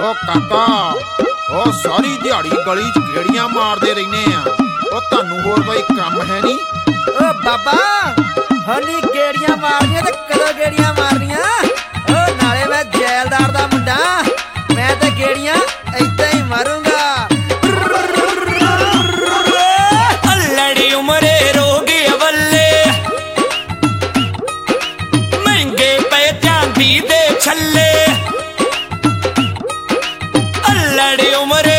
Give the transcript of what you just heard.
ओ काका ओ सारी दिहाड़ी गली च गेड़ियां मारदे रहने ओ तानू होर कोई काम है नी? ओ बाबा हनी गेड़ियां मारनियां ते कदों गेड़ियां मारनियां? ओ नाले मैं जैलदार दा मुंडा, मैं ते गेड़ियां ऐदां ही मारूंगा। अल्लड़ी उमरे रोगे अवल्ले महंगे पे चांदी दे छल्ले। अल्लड़ी उमरे